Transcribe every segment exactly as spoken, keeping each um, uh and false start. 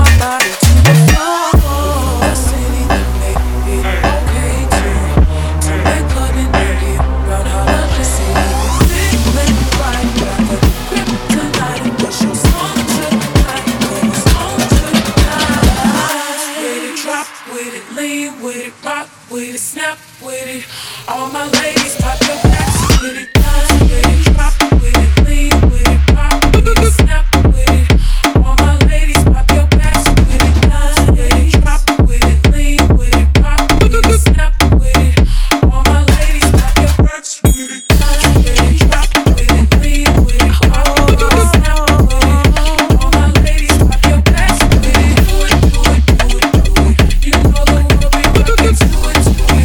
my body to the floor. That city that made it okay to turn that club and make it round holiday season. Let me ride like a kryptonite and push your song tonight, 'cause it's on tonight. With it, drop with it, lean with it, rock with it, snap with it. All my ladies pop your backs with it, dance with it, drop with it, lean with it, rock with it, snap with it. All my ladies pop your backs with it, dance with it, drop with it, lean with it, rock with it, snap with it. All my ladies pop your backs with it, dance with it, drop with it, lean with it, rock with it, snap with it. All my ladies pop your backs with it. Do it, do it, do it, do it. You know the world be rocking to it, to it.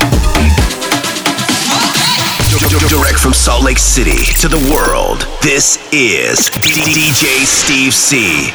Direct from Salt Lake City to the world, this is D J Steve C.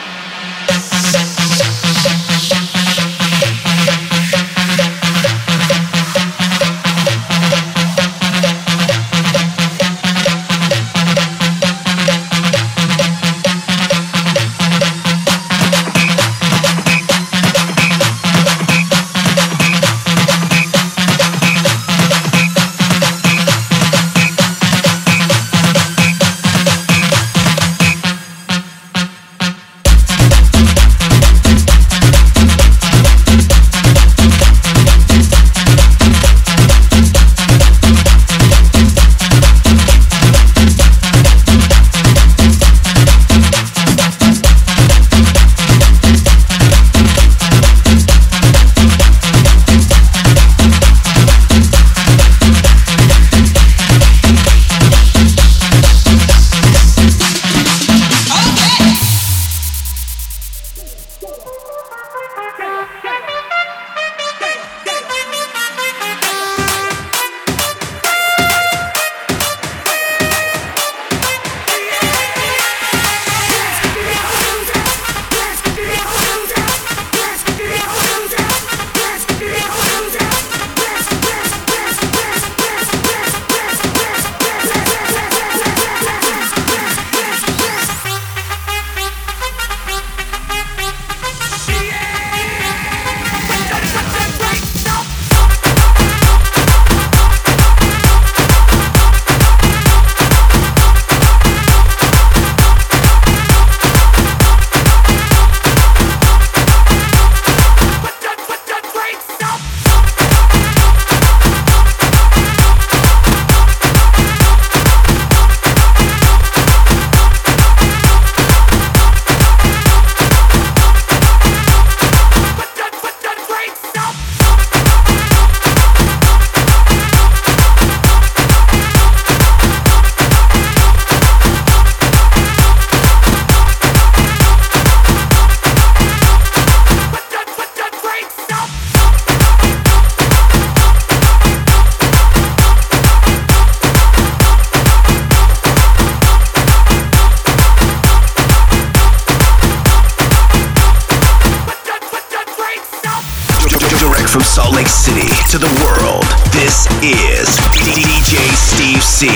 From Salt Lake City to the world, this is D J Steve C.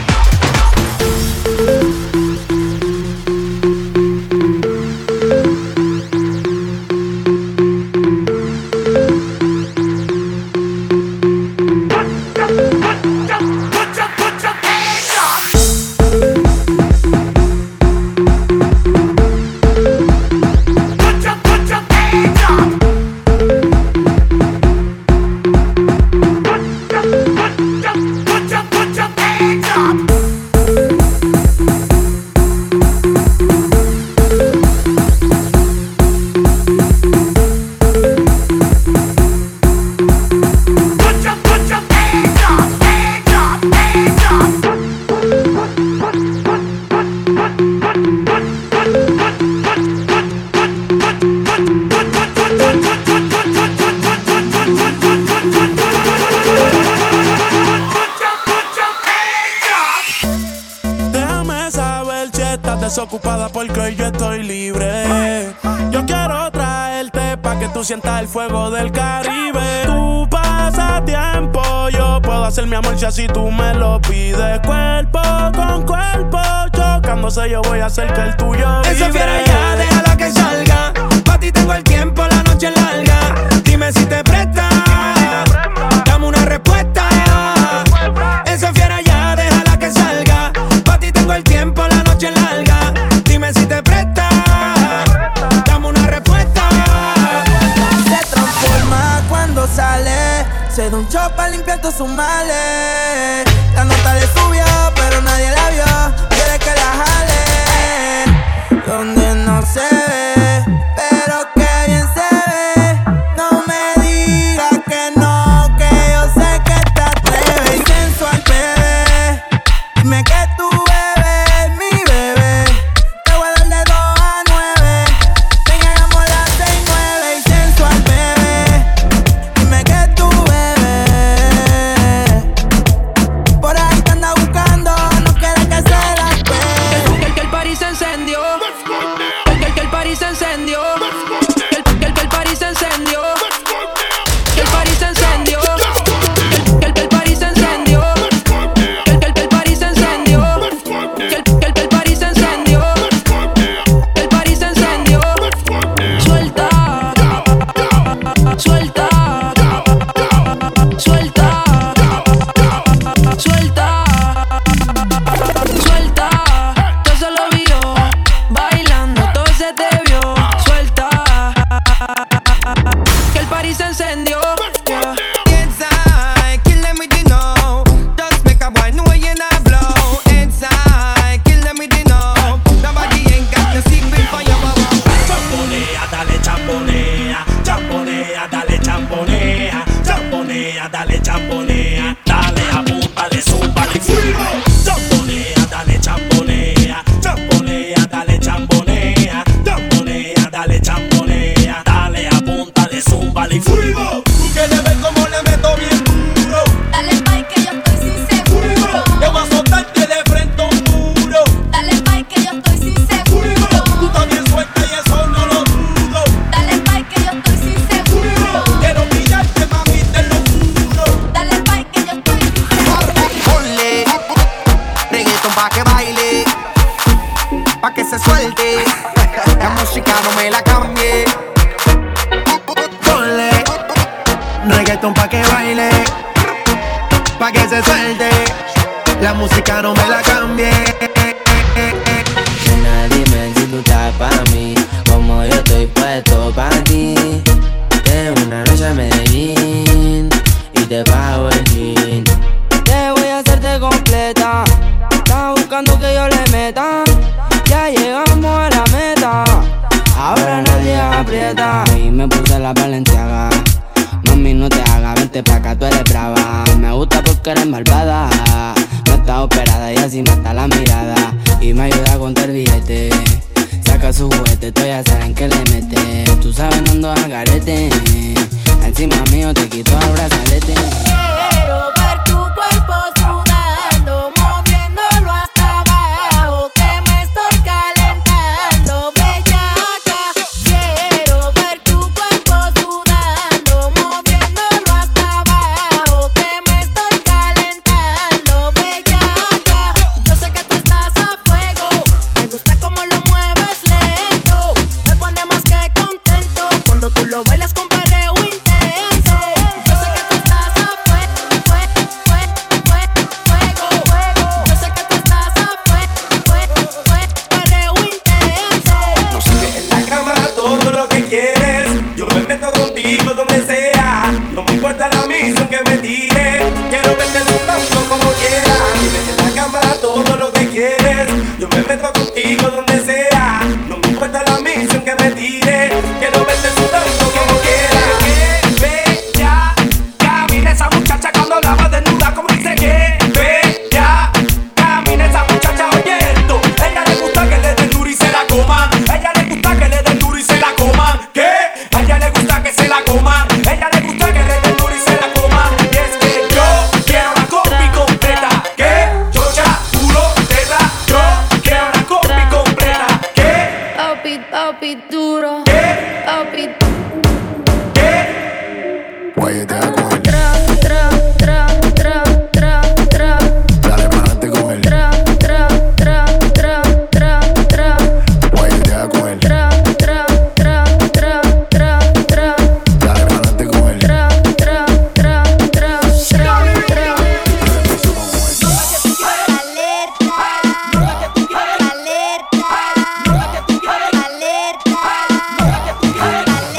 Desocupada porque hoy yo estoy libre. Yo quiero traerte pa' que tú sientas el fuego del Caribe. Tu pasatiempo, yo puedo hacer mi amor si así tú me lo pides. Cuerpo con cuerpo, chocándose yo voy a hacer que el tuyo vibre. Esa fiera ya, déjala que salga. mucho para limpiar todos sus males. La nota le subió, pero nadie la vio. Quiere que la jale donde no se ve, pero que bien se ve. No me digas que no, que yo sé que te atreves. Y sensual, bebé, dime que tu bebé es mi bebé. Te voy a dar de dos a nueve. Ven, hagamos las seis, nueve. Y sensual, bebé, dime que tu bebé por ahí te anda buscando, no quiere que se la espere. Que, que el party se encendió. Que, que, que el party se encendió. Que, que, que el party se encendió. Que el party se encendió. Que, que el party se encendió. Que, que, que el party se encendió. Que, que, que el party se encendió. Que el party se encendió. Suelta, suelta, suelta, suelta, suelta. Todo se lo vio, bailando, todo se te vio. Suelta, que el party se encendió. Yeah. Inside, kill them with the no. Just make a boy know you not blow. Inside, kill them with the no. Nobody ain't got no secret for your mama. Chambonea, dale chambonea, chambonea, dale chambonea, chambonea, dale chambonea, dale apúntale, zúmbale fuego. Chambonea, dale chambonea, chambonea, dale chambonea, chambonea, dale chambonea, dale apúntale, zúmbale fuego. Tú quieres ver cómo le meto bien duro, Dale pay que yo estoy sin seguro. yo voy a soltarte de frente a un muro. Dale pay que yo estoy sin seguro. Tú también suelta y eso no lo dudo. Dale pay que yo estoy sin seguro. Quiero pillarte, mami, te lo juro. Dale pay que yo estoy sin seguro. Ponle reggaeton pa' que baile, pa' que se suelte. La música no me la cambie. Ponle reggaeton pa' que baile, pa' que se suelte. La música no me la cambie. Nena, dime si tú estás pa' mí, como yo estoy puesto pa' ti. Tengo una noche a Medellín y te pago el jean. Te voy a hacerte completa, estás buscando que yo le meta. Ya llegamos a la meta, ahora nadie aprieta. Y me puse la Balenciaga, mami no te hagas, vente pa' acá, tú eres brava. Me gusta porque eres malvada, no estás operada y así mata la mirada. Y me ayuda a contar billete, saca su juguete, tú ya saben que le mete. Tú sabes no ando al garete, encima mío te quito el brazalete. Quiero ver tu cuerpo sudando, moviéndolo hasta abajo, que me estoy calentando, bellaca. Quiero ver tu cuerpo sudando, moviéndolo hasta abajo, que me estoy calentando, bellaca. Yo sé que tú estás a fuego, me gusta cómo lo mueves lento, me pone más que contento cuando tú lo bailas con perreo intenso. Yo sé que tú estás a fuego, fuego, fuego, fuego, fuego. Yo sé que tú estás a fuego, fuego, fuego, perreo intenso. No sigues en la cama todo lo que quieres. Yo me meto contigo donde sea. No me importa la misión que me tires. Quiero verte sudando como quieras. Sigues en la cama todo lo que quieres. Yo me meto contigo donde sea. No me importa la misión que me tires. Quiero verte sudando como quieras. Qué bella camina esa muchacha cuando la va desnuda, como dice que bella camina esa muchacha, oye esto. Ella le gusta que le den duro y se la coman. Ella le gusta que le den duro y se la coman. ¿Qué? A ella le gusta que se la coman. Ella le gusta que le den duro y se la coman. Y es que yo quiero una combi completa. ¿Qué? Chocha, culo, teta. Yo quiero una combi completa. ¿Qué? Papi, papi duro. ¿Qué? Papi, ¿Qué? Guayetea con él, tra, tra, tra, tra, tra, tra, dale pa'lante con él, tra, tra, tra, tra, tra, tra, guayetea con él, tra, tra, tra, tra, tra, tra, dale pa'lante con él. tra, tra, tra, tra, tra, tra. Alerta, alerta, alerta, alerta.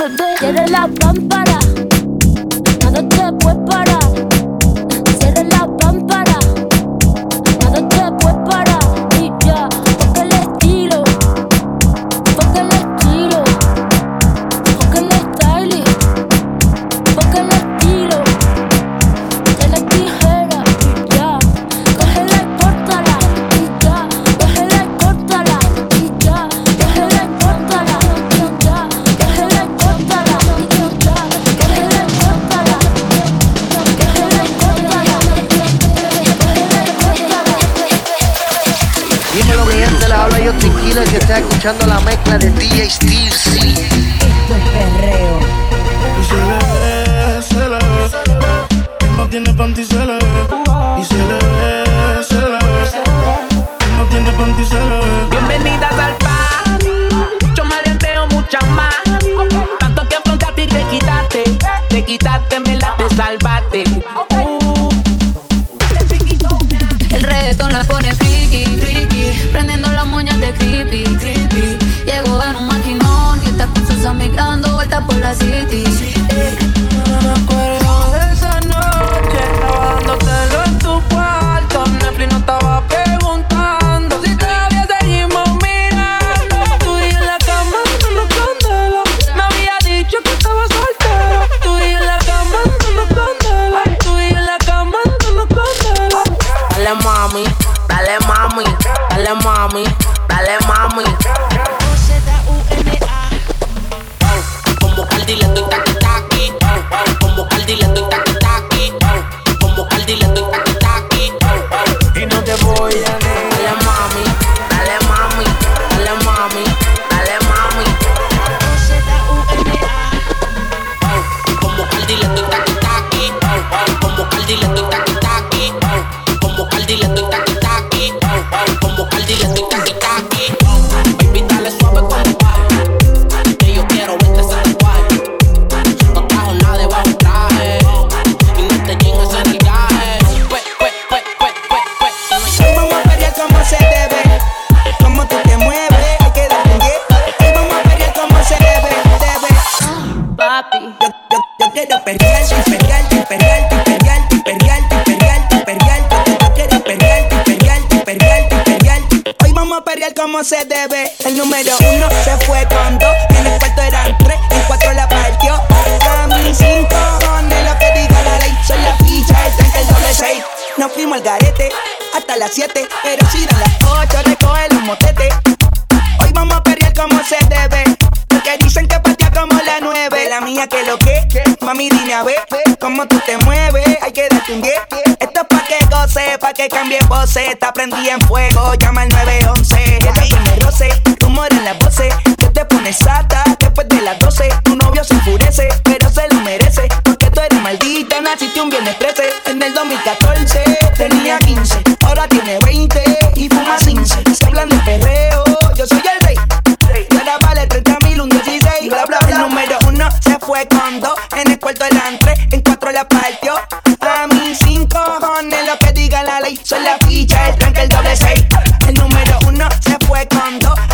bebé. Cierra la pámpara, nada te puede parar. Cierra la pámpara, nada te puede parar. Y ya, porque el estilo, porque el estilo, porque el style, porque el estilo. De la tijera y ya, cógela y córtala. Y ya, cógela y córtala. Y ya, cógela y córtala. Y ya, cógela y córtala. Y ya, cógela y córtala. Cógela y córtala. Dímelo, mi gente, les habla yo Tequila, que está escuchando la mezcla de D J Steve C. Esto es perreo. Y se le ve, se le ve. No tiene panty, se le ve. Y se le ve, se le ve. No tiene panty, se le ve. Bienvenidas al party. Mucho maleanteo, mucha más. Tanto que afrontaste y te quitaste. Te quitaste, me la te salvaste. El reggaetón la pone friki, friki, prendiendo las moñas de creepy, creepy. Llego en un maquinón y está con sus amigas dando vueltas por la city. No me acuerdo de esa noche. Estaba dándotelo en tu cuarto. Netflix no estaba preguntando si todavía seguimos mirando. Tú y en la cama dando candela. Me había dicho que estaba soltero. Tú y en la cama dando candela. Tú y en la cama dando candela. Dale mami, dale mami, dale mami, dale mami. Como Caldi le doy taqui taqui. Como Caldi le doy taqui taqui. Como Caldi le doy taqui taqui. Y no te voy a negar. Dale mami, dale mami, dale mami, dale mami. Como Caldi le doy taqui taqui. Como Caldi le doy taqui taqui. Como Caldi le doy taqui taqui. Como Caldi le doy taqui taqui. Baby, dale suave cuando baje. Que yo quiero verte salvaje. No trajo nada debajo del traje. Y no te llenes en el gaje. Fue, fue, fue, fue, fue, fue. Hoy vamos a pelear como se debe. Como tú te mueves, hay que darte un diez. Hoy vamos a pelear como se debe, debe. Papi, Yo, yo, yo quiero perrear, perrear, perrear, perrear, perrear, perrear, perrear. Yo quiero perrear, perrear, perrear, perrear. Hoy vamos a perrear como se debe. El número uno se fue con dos. En el cuarto eran tres, en cuatro la partió. A mí cinco cojones lo que diga la ley. Soy la ficha, el tanque, el doble seis. Nos fuimos al garete hasta las siete, pero si dan las ocho recoge los motetes. Hoy vamos a perrear como se debe. Porque dicen que patea como la nueve. La mía que lo que, mami dime a ver cómo tú te mueves, hay que darte un diez. Esto es pa' que goce, pa' que cambie voces. Está prendida en fuego, llama al nueve once. El que me roce, rumor en las voces. Que te pones sata después de las doce. Tu novio se enfurece, pero se lo merece. Porque tú eres maldita, naciste un viernes trece. En el dos mil catorce tenía quince, ahora tiene veinte y fuma cince. Se hablan de perreo, yo soy el rey. Y ahora vale treinta mil, un dieciséis, bla bla bla. El número uno se fue con dos, en el cuarto eran tres, en cuatro la partió. A mí cinco cojones lo que diga la ley. Soy la ficha, el tranque, el doble seis. El número uno se fue con dos,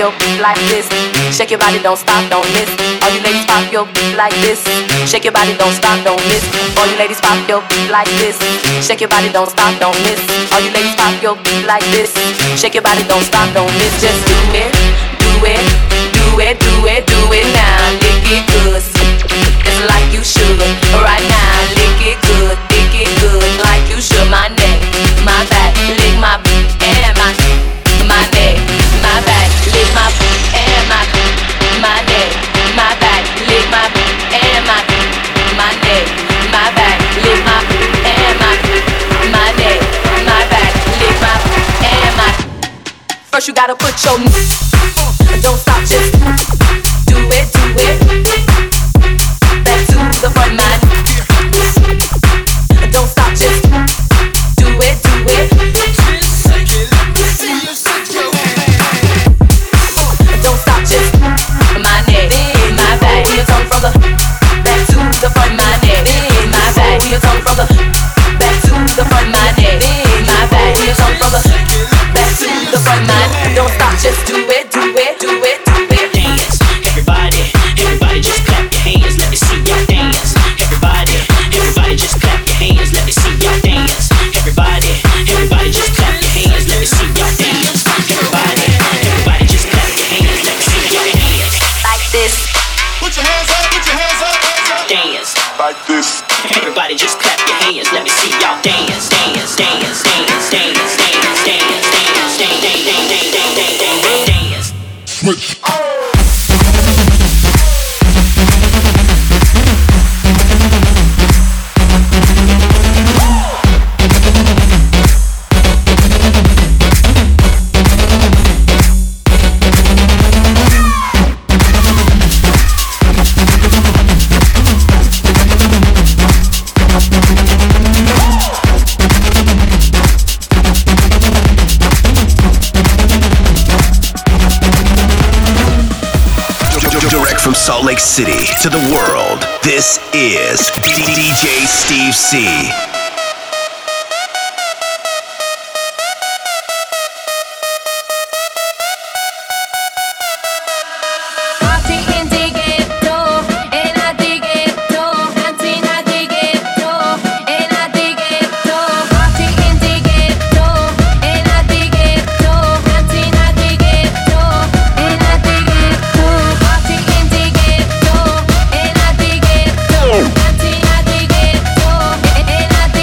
your feet like this. Shake your body, don't stop, don't miss. All you ladies pop your feet like this. Shake your body, don't stop, don't miss. All you ladies pop your feet like this. Shake your body, don't stop, don't miss. All you ladies pop your feet like this. Shake your body, don't stop, don't miss. Just do it, do it, do it, do it, do it now. Lick it good, just like you should. Right now, lick it good, lick it good, like you should. My neck, my back, lick my and my my neck, my back, lick my and my my neck, my back, lick my and my my neck, my back, lick my and my my neck, my back, lick my and my. First you gotta put your don't stop, just do it, do it. Back to the front, man. Don't stop, just do it, do it. Don't stop, just my neck, my back. Your tongue from the back to the front, my neck, my back. Your tongue from the back to the front, my neck, my back. Your tongue from the back to the front, my neck. Don't stop, just do it, do it, do it, do it. Dance, everybody, everybody just clap your hands. Let me see y'all dance. Everybody, everybody just clap your hands. Let me see y'all dance. Everybody, everybody just clap your hands. Let me see y'all dance. Everybody, everybody just clap your hands. Let me see y'all dance. Like this. Put your hands up, put your hands up, hands up. Dance. Like this. Everybody just clap your hands. Let me see y'all dance. Dance, dance, dance, dance, dance, dance, dance, dance, dance, dance, dance, dance, dance, dance. Switch. Direct from Salt Lake City to the world, this is D J Steve C. Party in the ghetto,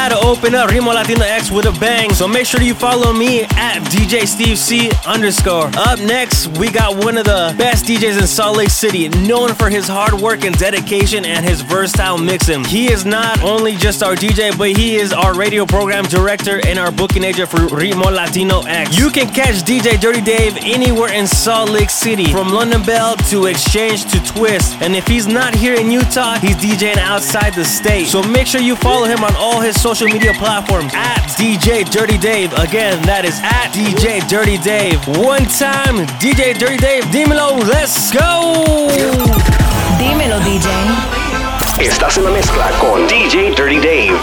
gotta open up Remo Latino X with a bang. So make sure you follow me at D J Steve C underscore. Up next, we got one of the best D Js in Salt Lake City, known for his hard work and dedication and his versatile mixing. He is not only just our D J, but he is our radio program director and our booking agent for Remo Latino X. You can catch D J Dirty Dave anywhere in Salt Lake City, from London Bell to Exchange to Twist. And if he's not here in Utah, he's DJing outside the state. So make sure you follow him on all his social media platforms at D J Dirty Dave. Again, that is at D J Dirty Dave. One time, D J Dirty Dave, dímelo, let's go! Dímelo, D J. Estás en la mezcla con D J Dirty Dave.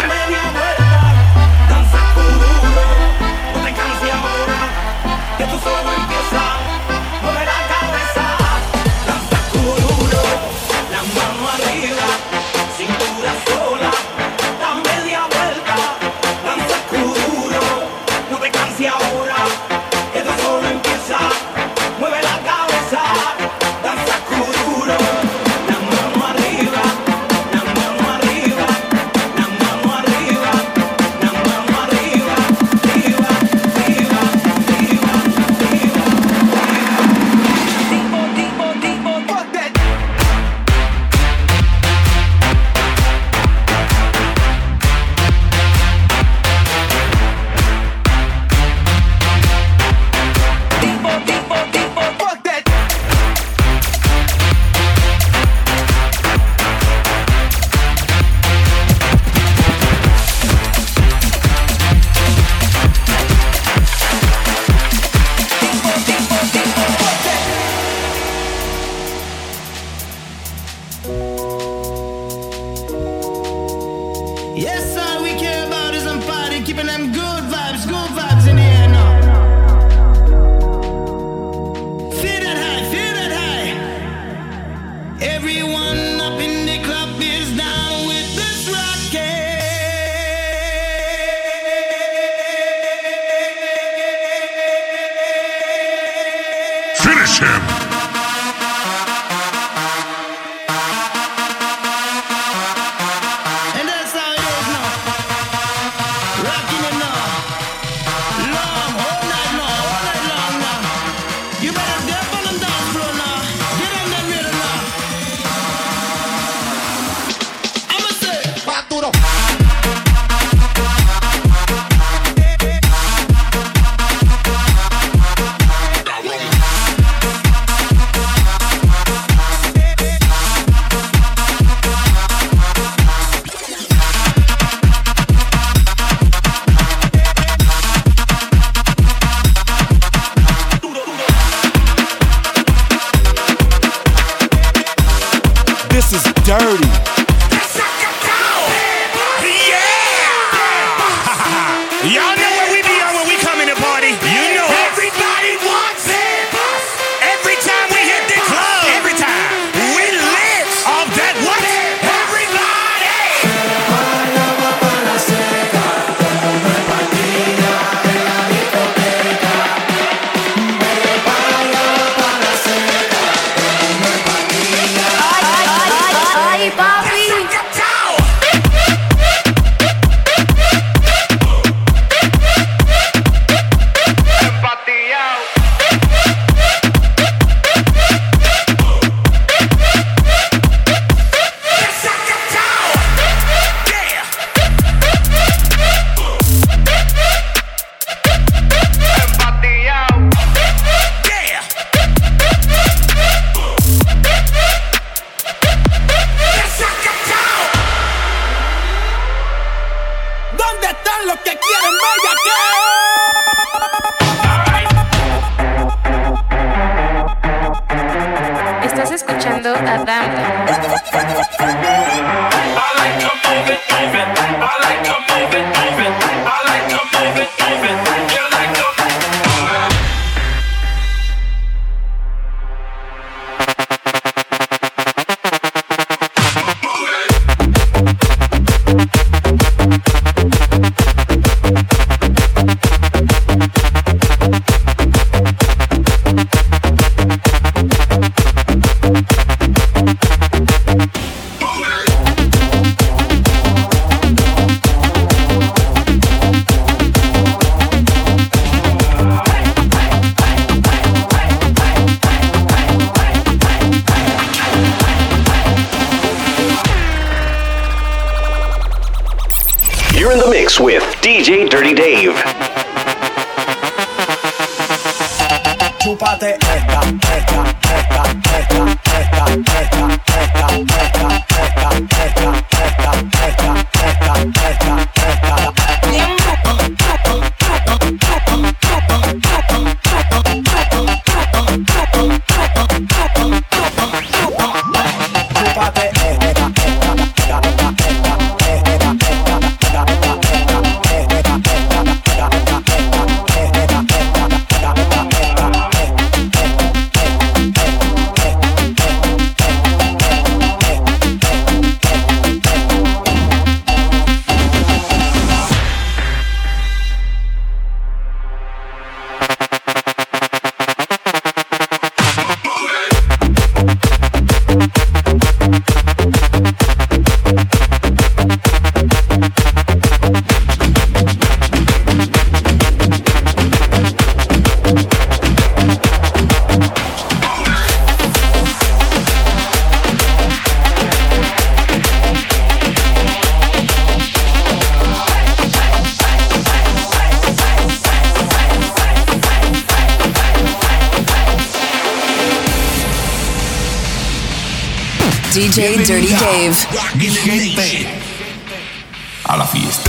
Finish him! And that's how it is now. Rocking it now. Long, all night long, all night long now. You better dip on the dance floor now. Get on that rhythm now. I'ma say, Paturo. This is dirty. Y'all know what we be on when we come in the party. You know everybody wants it. Every time we hit the club, every time we live off that what? Ay, papi. ¿Dónde están los que quieren bellaqueo? Estás escuchando a Dam. mix with D J Dirty Dave. Chúpate esta, esta, esta, esta, esta, esta, esta, esta, esta, D J Dirty Dave. A la fiesta.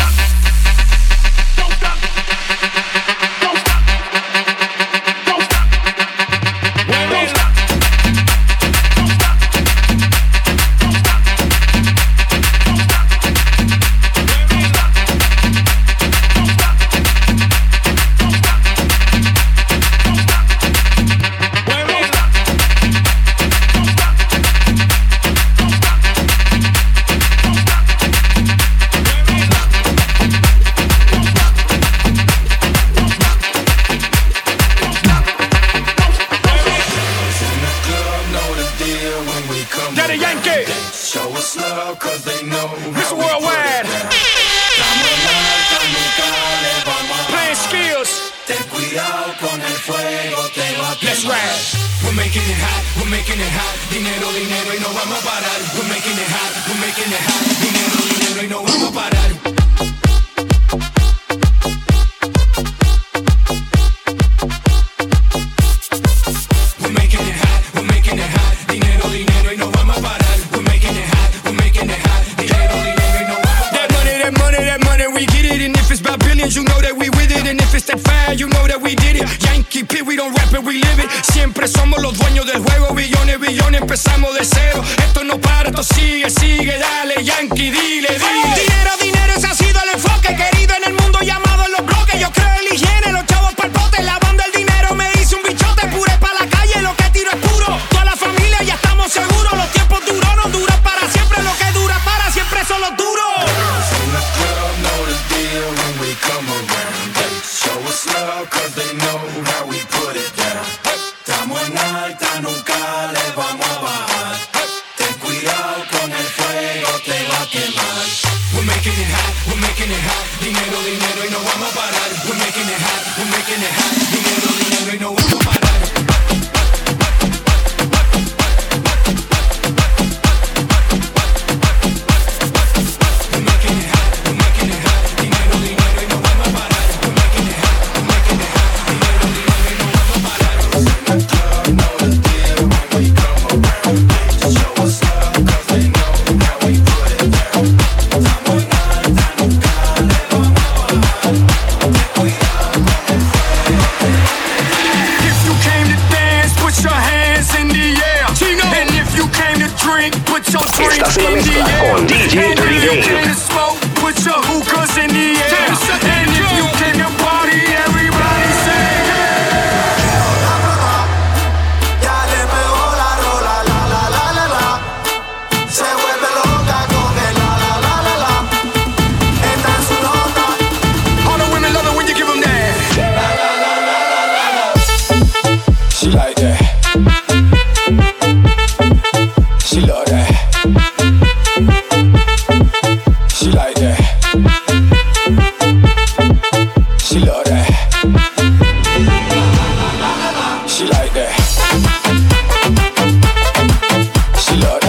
Estás en la mezcla con D J Dirty Dave.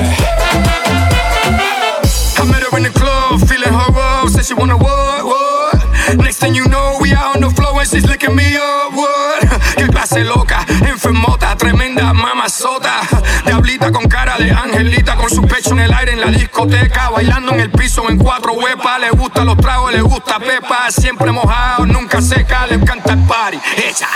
Wanna what, what? Next thing you know, we out on the floor and she's licking me up. What? Qué clase loca, enfermota, tremenda mamazota. Diablita con cara de angelita, con su pecho en el aire en la discoteca, bailando en el piso en cuatro huepas. Le gustan los tragos, le gusta Pepa, siempre mojado, nunca seca, le encanta el party. Ella.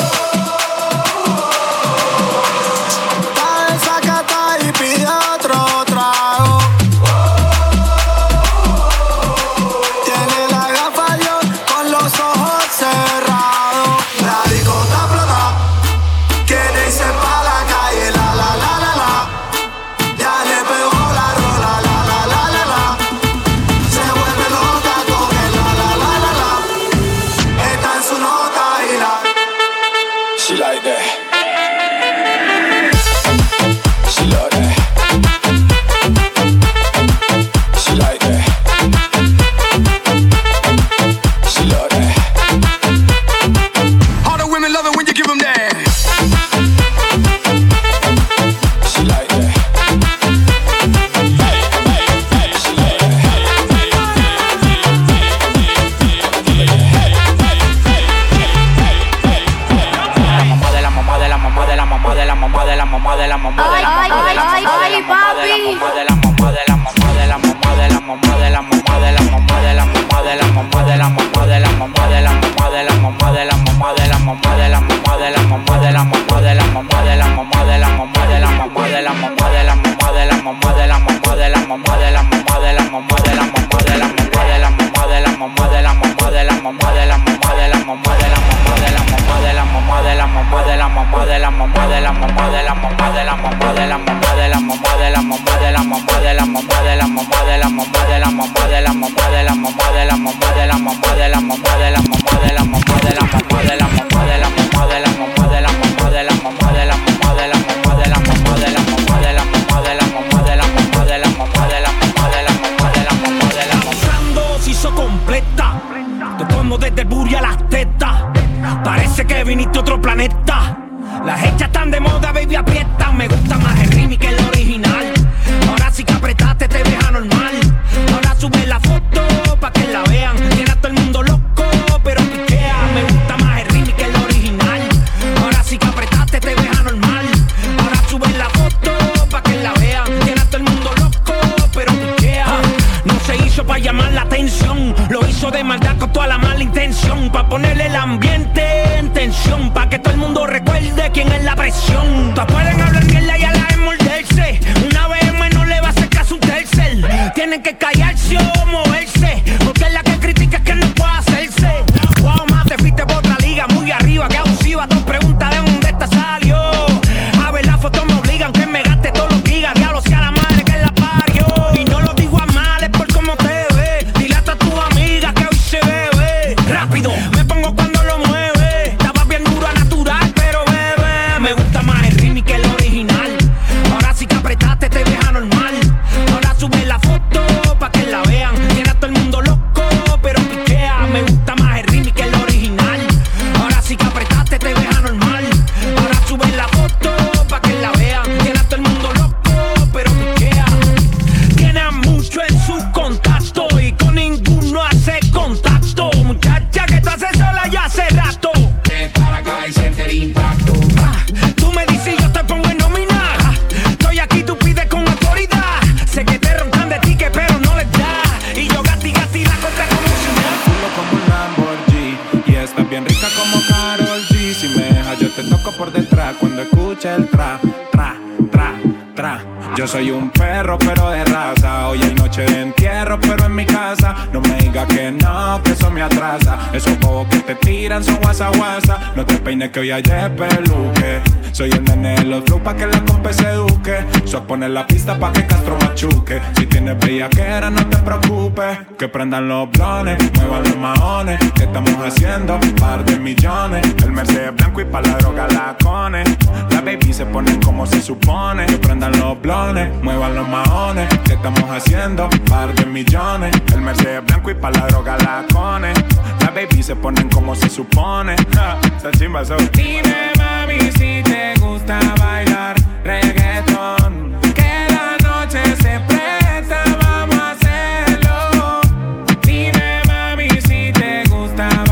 Yo soy un perro pero de raza. Hoy hay noche de entierro pero en mi casa. No me digas que no, que eso me atrasa. Esos bobos que te tiran son guasa guasa. No te peines que hoy hay despeluque. Soy el nene de los flow pa' que la compa se eduque. Soy poner la pista pa' que Castro machuque. Si tienes bellaquera no te preocupes. Que prendan los blones, muevan los maones. Que estamos haciendo? Par de millones. El Mercedes blanco y pa' la droga la cone. Las baby se ponen como se supone. Que prendan los blones, muevan los maones. Que estamos haciendo? Par de millones. El Mercedes blanco y pa' la droga la cone. Las baby se ponen como se supone. Ja, esa chimba son. Dime mami si te gusta bailar reggaetón. Que la noche se presta, vamos a hacerlo. Dime mami si te gusta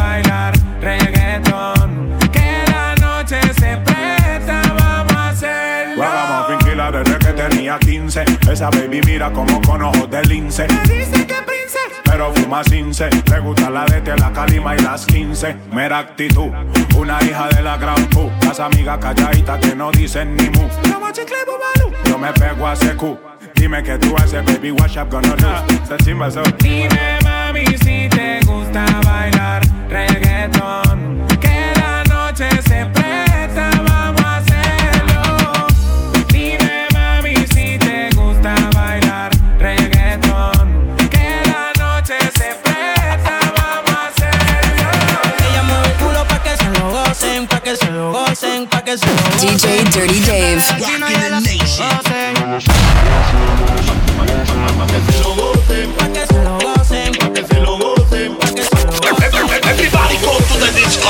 quince. Esa baby mira como con ojos de lince. Me dice que prince, pero fuma cince. Le gusta la D T, la calima y las quince. Mera actitud, una hija de la gran Q. Las amigas calladitas que no dicen ni mu. Yo me pego a C Q. Dime que tú haces, baby, what's up gonna do? Esa chimba so. Dime, mami, si te gusta bailar reggaetón, que la noche se presta, vamos a hacerlo. Dime, mami, si te gusta bailar reggaetón, que la noche se presta, vamos a hacerlo. Ella mueve el culo pa' que se lo gocen, pa' que se lo gocen, pa' que se lo gocen. D J Dirty Dave. Everybody go to the disco.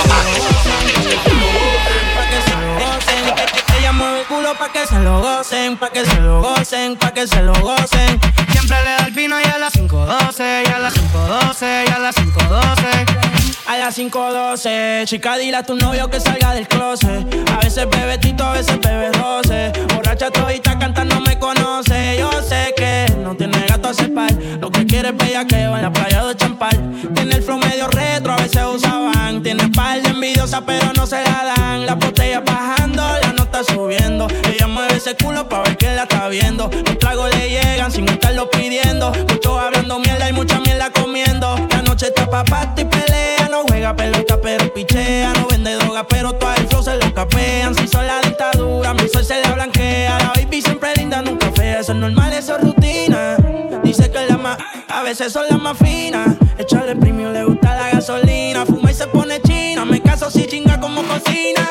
Ella mueve el culo pa' que se lo gocen, pa' que se lo gocen, pa' que se lo gocen. Siempre le da el vino y a las cinco doce, y a las cinco doce, y a las cinco doce. A las cinco doce, chica, dile a tu novio que salga del closet. A veces bebe tito, a veces bebe doce. Borracha todita cantando me conoce. Yo sé que no tiene gato a cepar. Lo que quiere es bellaqueo en la playa de Champal. Tiene el flow medio retro, a veces usaban. Tiene par de envidiosa pero no se la dan. La botella bajando, la nota subiendo. Ella mueve ese culo pa' ver que la está viendo. Los tragos le llegan sin estarlo pidiendo. Muchos hablando mierda y mucha mierda comiendo. La noche está pa' party y pelea. No juega pelota pero pichea. No vende droga pero todo el flow se lo capean. Si son la dictadura, mi sol se la blanquea. La baby siempre linda, nunca fea. Eso es normal, eso es rutina. Dice que es la más, a veces son las más finas. Echarle premio, le gusta la gasolina. Fuma y se pone china. Me caso si chinga como cocina.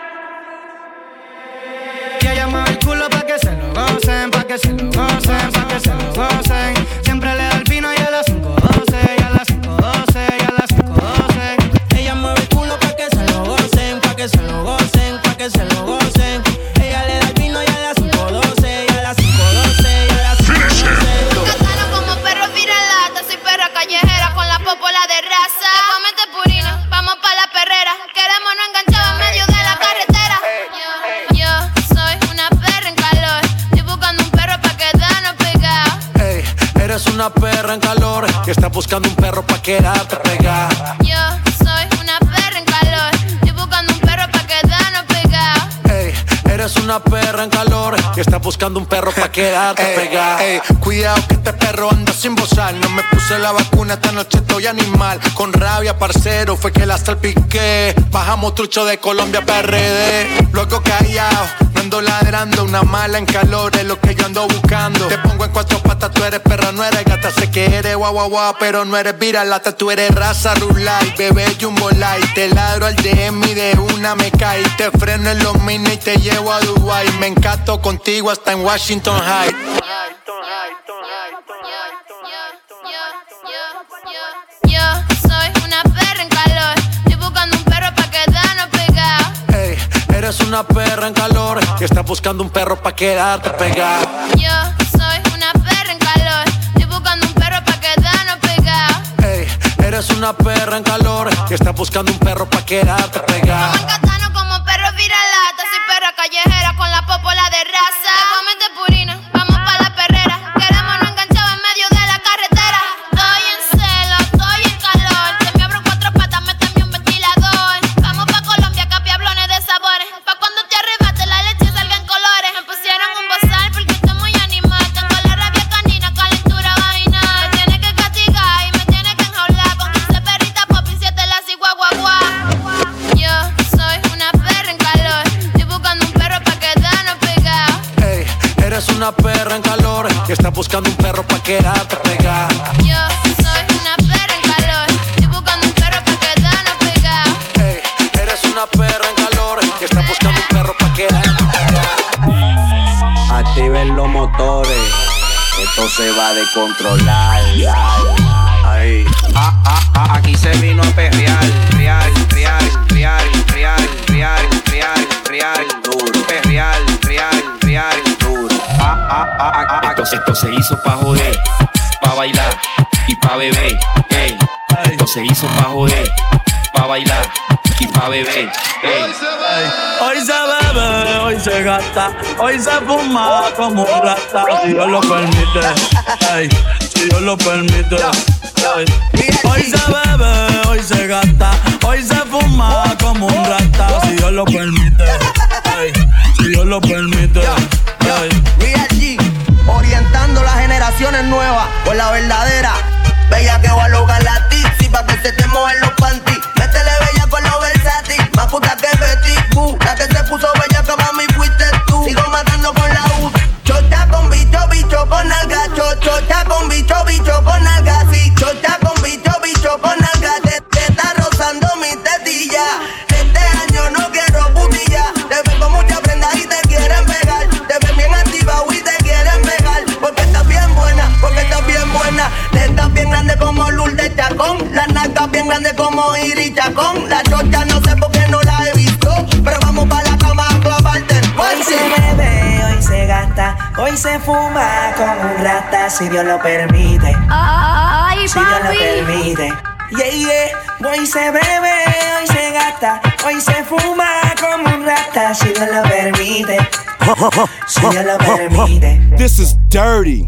Y ella mueve el culo pa' que se lo gocen, pa' que se lo gocen, pa' que se lo gocen. Siempre le da el vino y a las cinco doce, y a las cinco doce, y a las cinco doce. Ella mueve el culo pa' que se lo gocen, pa' que se lo gocen, pa' que se lo gocen. Ella le da el vino y a las cinco doce, y a las cinco doce, y a las cinco doce. Cantando como perro viralata, soy perra callejera con la popola de raza. Comete purina, vamos pa' la perrera. Queremos no enganchar en medio de la carretera. Yo, yo soy una perra en calor. Estoy buscando un perro pa' quedarnos pegados. Ey, eres una perra en calor y estás buscando un perro pa' quedarte pegada. Yo soy una perra en calor. Estoy buscando un perro pa' quedarnos pegados. Ey, eres una perra en calor y estás buscando un perro pa' quedarte pegada. Ey, cuidado que este perro anda sin bozar. No me puse la vacuna, esta noche estoy animal. Con rabia, parcero, fue que la salpiqué. Bajamos trucho de Colombia pa' R D. Luego callado, no ando ladrando. Una mala en calor es lo que yo ando buscando. Te pongo en cuatro patas, tú eres perra, no eres gata. Sé que eres guau guau guau, pero no eres viralata. Tú eres raza rulay, bebé jumbo light. Te ladro al D M y de una me cae. Te freno en los mini y te llevo a Dubai. Me encanto contigo hasta en Washington High. Yo soy una perra en calor. Estoy buscando un perro pa' quedarnos pegados. Ey, eres una perra en calor y estás buscando un perro pa' quedarte pegada. Yo soy una perra en calor. Estoy buscando un perro pa' quedarnos pegados. Ey, eres una perra en calor y estás buscando un perro pa' quedarte pegada. Vamos en katana como perro viralata. Soy perra callejera con la popola de raza. Comete purina, vamos pa' la perrera. Queremos no enganchar en medio de la carretera. Estoy en celo, estoy en calor. Se me abro cuatro patas, méteme un ventilador. Vamos pa' Colombia, capiablones de sabores. Pa' cuando te arrebate la leche salga en colores. Me pusieron un bozal porque estoy muy animal. Tengo la rabia canina, calentura vaginal. Me tiene que castigar y me tiene que enjaular. Con quince perritas pop y siete las iguaguaguá. Yo soy una perra en calor. Estoy buscando un perro pa' quedarnos pegados. Ey, eres una perra en calor y estás buscando un perro pa' quedarte pegada. Yo soy una perra en calor. Estoy buscando un perro pa' quedarnos pegados. Ey, eres una perra en calor y estás buscando un perro pa' quedarte pegada. Activen los motores, esto se va a descontrolar. Ahí. Ah, ah, ah, aquí se vino a perrear, real, real, real, real, real, real, real, duro, perrear, real, real, duro. Ah, ah, ah, ah, ah. Esto, esto se hizo pa' joder, pa' bailar y pa' beber. Ey, esto se hizo pa' joder, pa' bailar y pa' beber. Ey. Hoy se bebe, hoy se gasta, hoy se fuma como un rata. Si Dios lo permite, ey, si Dios lo permite. Ey. Hoy se bebe, hoy se gasta, hoy se fuma como un rata. Si Dios lo permite, ey, si Dios lo permite. Real G, orientando las generaciones nuevas por la verdadera. Bella que va a lograr la tipsy pa' que se te mojen los panties. Métele bella con los versátil, más puta que Betty Boo. La que se puso bella que mami fuiste tú. Sigo matando con la U. Chocha con bicho, bicho con alga. Chocha con bicho, bicho con alga. Sí, chocha con bicho, bicho con alga. Te, te está rozando mi tetilla. Este año no quiero putilla. Te ven con mucha prenda y te quieren pegar. Te ven bien activado y te quieren pegar. Porque estás bien buena, porque estás bien buena. Estás bien grande como Lourdes Chacón. Las nalgas bien grandes como Iris Chacón. La chocha no sé por qué no la he visto, pero vamos pa' la cama a clavarte. Hoy se bebe, hoy se gasta, hoy se fuma como un rata, si Dios lo permite. Ay, si Dios lo permite. Yeah, yeah. Hoy se bebe, hoy se gasta, hoy se fuma como un rata, si Dios lo permite. Si Dios lo permite. This is dirty.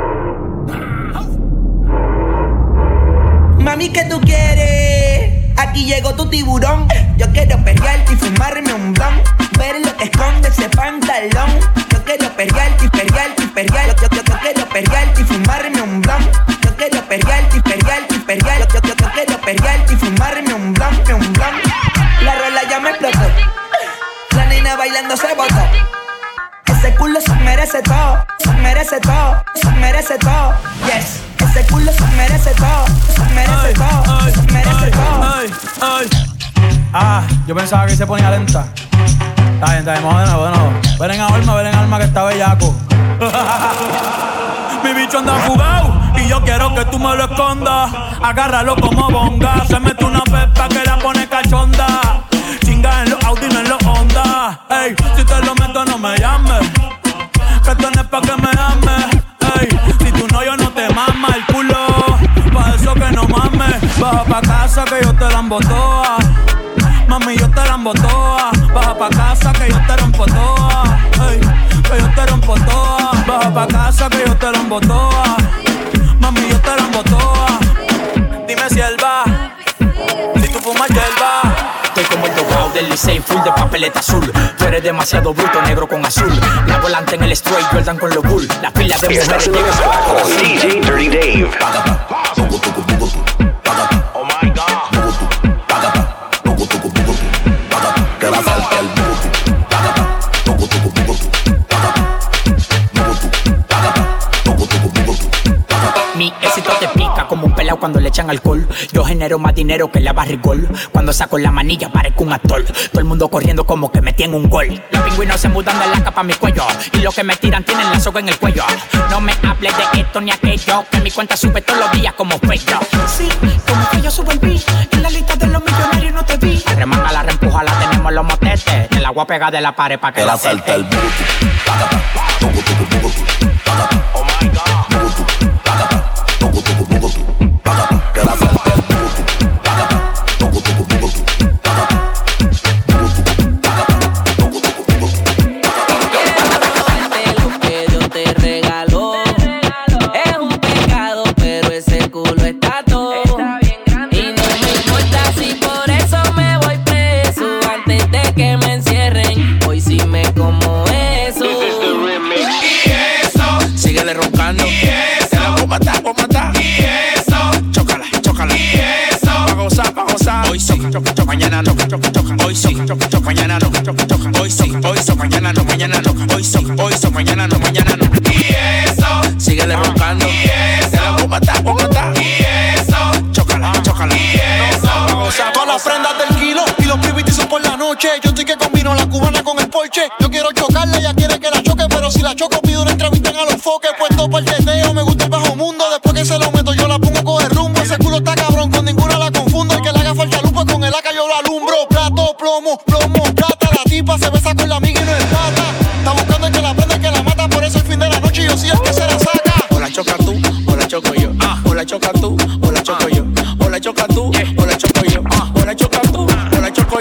Mami, ¿qué tú quieres? Aquí llegó tu tiburón. Yo quiero perrearte y fumarme un blon. Ver lo que esconde ese pantalón. Yo quiero perrearte y perrearte y perrearte. Yo, yo, yo quiero perrearte y fumarme un blon. Yo quiero perrearte y perrearte y perrearte. Yo, yo, yo quiero perrearte y fumarme un blon, un blon. La rola ya me explotó. La nena bailando se botó. Ese culo se merece todo, se merece todo, se merece todo. Yes. Ese culo se merece todo, se merece todo, se merece todo. Ay, ay. Ah, yo pensaba que se ponía lenta. Está bien, está bien, vamos de nuevo, de nuevo. Ven en alma, ven en alma que está bellaco. Mi bicho anda fugado y yo quiero que tú me lo escondas. Agárralo como bonga. Se mete una pepa que la pone cachonda. Chinga en los Audi, no en los Honda. Ey, si te lo meto no me llames, que esto no es pa' que me ames. Ey, si tú no, yo no te mama el culo. Pa' eso que no mames. Baja pa' casa que yo te la embotoa. Mami, yo te la embotoa. Baja pa' casa que yo te rompo toa. Ey, que yo te rompo toa. Baja pa' casa que yo te la embotoa. Mami, yo te la embotoa. Dime si él va, si tú fumas hierba. Estoy como el dogao del Licey, full de papeleta azul. Tú eres demasiado bruto, negro con azul. La volante en el straight, Jordan con los bull. La pila de mujeres llegan con D J Dirty Dave. Oh my God. Que la falta el mi éxito te pica como un pelao cuando le echan alcohol. Yo genero más dinero que la barrigol. Cuando saco la manilla parezco un actor. Todo el mundo corriendo como que me tiene un gol. Los pingüinos se mudan de la capa a mi cuello. Y los que me tiran tienen la soga en el cuello. No me hables de esto ni aquello, que mi cuenta sube todos los días como pello. Sí, como que yo subo el beat. En la lista de los millonarios no te vi. La remanga, la reempuja, la tenemos los motetes. El agua pega de la pared pa' que, que la salta el butu. Oh my God. Que la falta el lo que Dios te regaló es un pecado, pero ese culo está todo. Y no me importa si por eso me voy preso. Antes de que me encierren, hoy sí me como eso. Y eso, síguele roncando. Y eso, la voy a matar, voy a matar. Y eso, chócala, chócala. Y eso, pa' gozar, pa' gozar. Hoy sí, choca, choca, mañana no, choca, choca. Hoy sí, choca, choca, mañana no, choca, choca. Hoy sí, hoy sí, mañana no, mañana no. Hoy sí, hoy sí, mañana no, mañana no. Y eso, síguele roncando. Y eso, la voy a matar, voy a matar. Y eso, chócala, chócala. Y eso, pa' gozar, todas las prendas del kilo y los pibitis son por la noche. Yo estoy que combino la cubana con el Porsche. Yo quiero chocarla, ella quiere que la choque, pero si la choco pido una entrevista en a los foques. Puesto por el teteo, me gusta el bajo mundo. Después que se lo meto yo la pongo a coger rumbo. Ese culo está cabrón, con ninguna la confundo. El que le haga falta luz, pues con el A K yo lo alumbro. Plato, plomo, plomo, plata. La tipa se besa con la amiga y no es plata. Está buscando el que la prende, el que la mata. Por eso el fin de la noche yo sí el que se la saca. O la choca tú, o la choco yo. O la choca tú, o la choco yo. O la choca tú, o la choco yo. O la choca tú, o la choco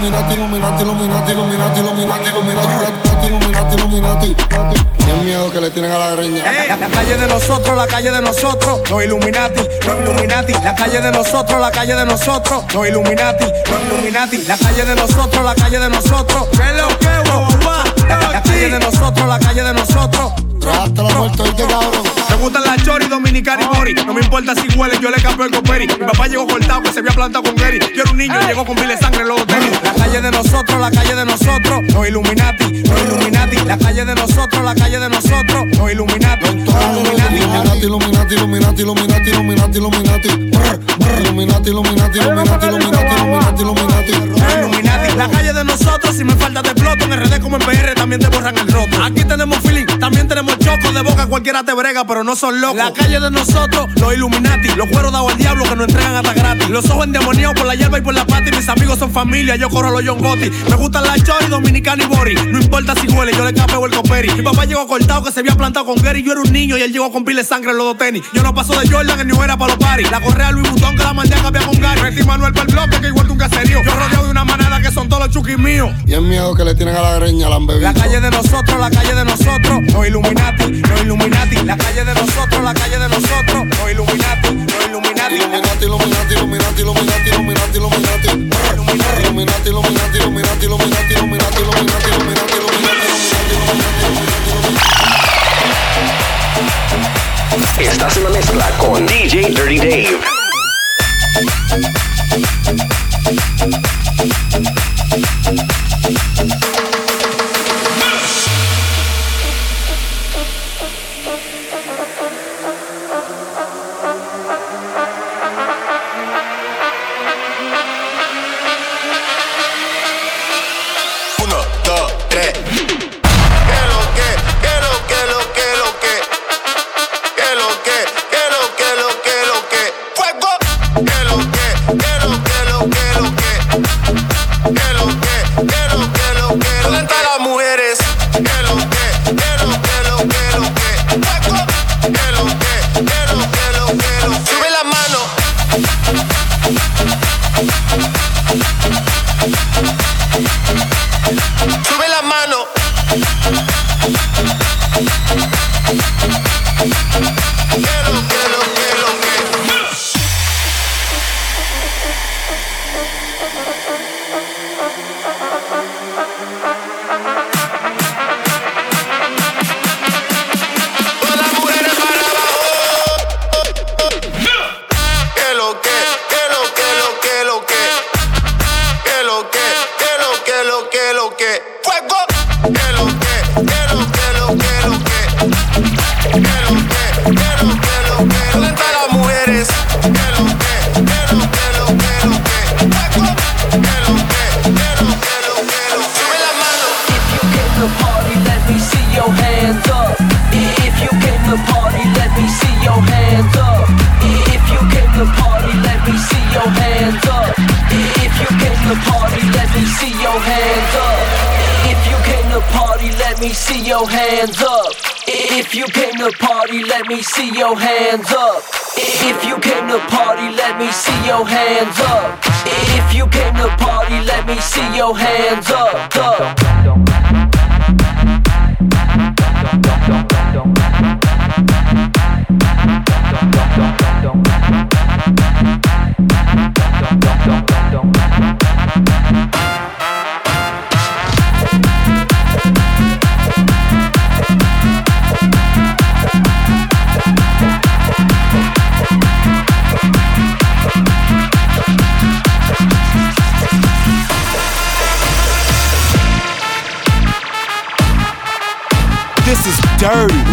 Illuminati, Illuminati, Illuminati, Illuminati, Illuminati, Illuminati, Illuminati, Illuminati. Qué miedo que le tienen a la greña. La, la calle de nosotros, la calle de nosotros, los Illuminati, los Illuminati. La calle de nosotros, la calle de nosotros, los Illuminati, los Illuminati. La calle de nosotros, la calle de nosotros. ¿Qué lo que boba? La, la calle de nosotros, la calle de nosotros. Trabaste la muerte, ¿viste, cabrón? Me gustan las chori, dominicana y mori. No me importa si huele, yo le cambio el coperi. Mi papá llegó cortado, que se había plantado con Gary. Yo era un niño, llegó con pile de sangre en los tenis. La calle de nosotros, la calle de nosotros, los Illuminati, los Illuminati. La calle de nosotros, la calle de nosotros, los Illuminati, los Illuminati. Illuminati, Illuminati, Illuminati, Illuminati, Illuminati, Illuminati. Illuminati, Illuminati, Illuminati, Illuminati, Illuminati, Illuminati. Illuminati. La calle de nosotros, si me falta te exploto. En R D como en P R también te borran el roto. Aquí tenemos feeling, también tenemos choco de boca. Cualquiera te brega, pero no son locos. La calle de nosotros, los Illuminati. Los cueros dados al diablo que nos entregan hasta gratis. Los ojos endemoniados por la hierba y por la pata. Y mis amigos son familia, yo corro a los John Gotti. Me gustan las chori, dominicana y bori. No importa si huele, yo le capeo el coperi. Mi papá llegó cortado, que se había plantado con Gary. Yo era un niño y él llegó con pile de sangre en los dos tenis. Yo no paso de Jordan, en New Era para los paris. La correa Louis Vuitton que la mandé a cambiar con Gary. Metí Manuel para el bloque que igual que un caserío. Yo rodeado de una manada que son todos los chuquis míos. Y el miedo que le tienen a la greña, la han bebido. La calle de nosotros, la calle de nosotros, los Illuminati, los Illuminati. La calle de nosotros, la calle de nosotros, los Illuminati, los Illuminati. Illuminati, Illuminati, Illuminati, Illuminati, Illuminati, Illuminati. Illuminati, Illuminati, Illuminati, Illuminati, Illuminati, Illuminati, Illuminati, Illuminati, Illuminati. Estás en la mezcla con D J Dirty Dave. If you came to party, let me see your hands up. If you came to party, let me see your hands up. If you came to party, let me see your hands up. up. This is dirty.